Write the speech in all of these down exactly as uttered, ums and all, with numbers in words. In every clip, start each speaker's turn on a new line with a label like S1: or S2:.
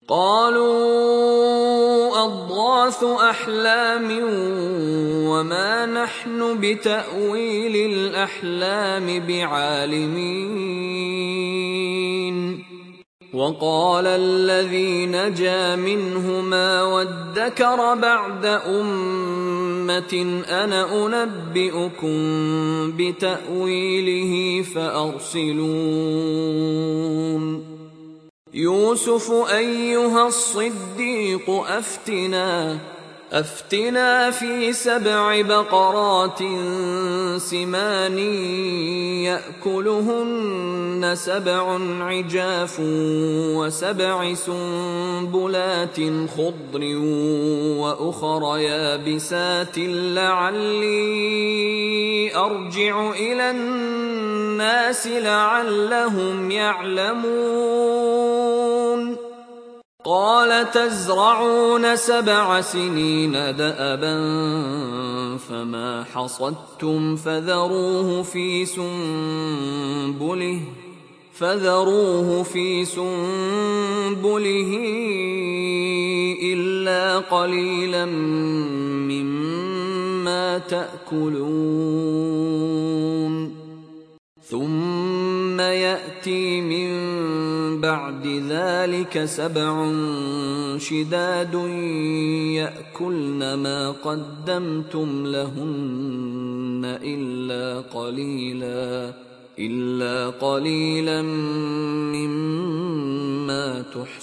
S1: قالوا أضغاث أحلام وما نحن بتأويل الأحلام بعالمين. وقال الذي نجا منهما وادكر بعد أمة أنا أنبئكم بتأويله فأرسلون. يوسف أيها الصديق أفتنا أفتنا في سبع بقرات سمان يأكلهن سبع عجاف وسبع سنبلات خضر وأخر يابسات لعلي أرجع إلى الناس لعلهم يعلمون. قال تزرعون سبع سنين دأبا فما حصدتم فذروه في سنبله فذروه في سنبله إلا قليلا مما تأكلون. ثم يأتي من بعد ذلك سبع شداد يأكلن ما قدمتم لهن إلا قليلا إلا قليلا مما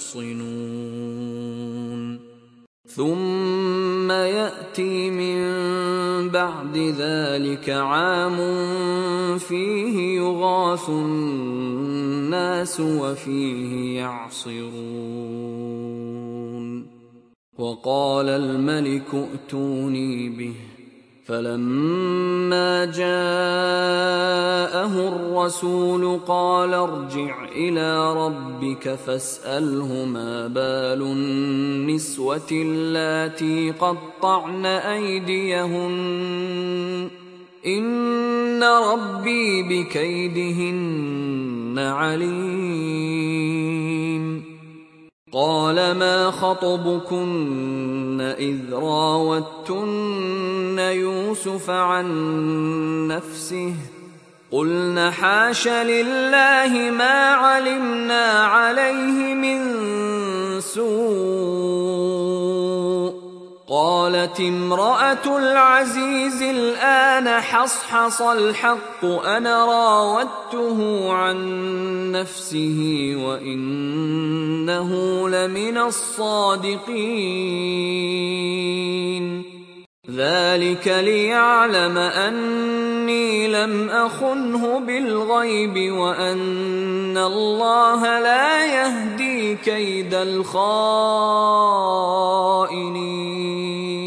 S1: تحصنون. ثم يأتي من بعد ذلك عام فيه يغاث الناس وفيه يعصرون. وقال الملك ائتوني به فلما جاءه الرسول قال ارجع إلى ربك فاسأله ما بال النسوة اللاتي قطعن أيديهن إن ربي بكيدهن عليم. قال ما خطبكن إذ راوتن يوسف عن نفسه قلن حاش لله ما علمنا عليه من سوء. قالت امرأة العزيز الآن حصحص الحق أنا راودته عن نفسه وإنه لمن الصادقين. ذلك ليعلم أني لم أخنه بالغيب وأن الله لا يهدي كيد الخائنين.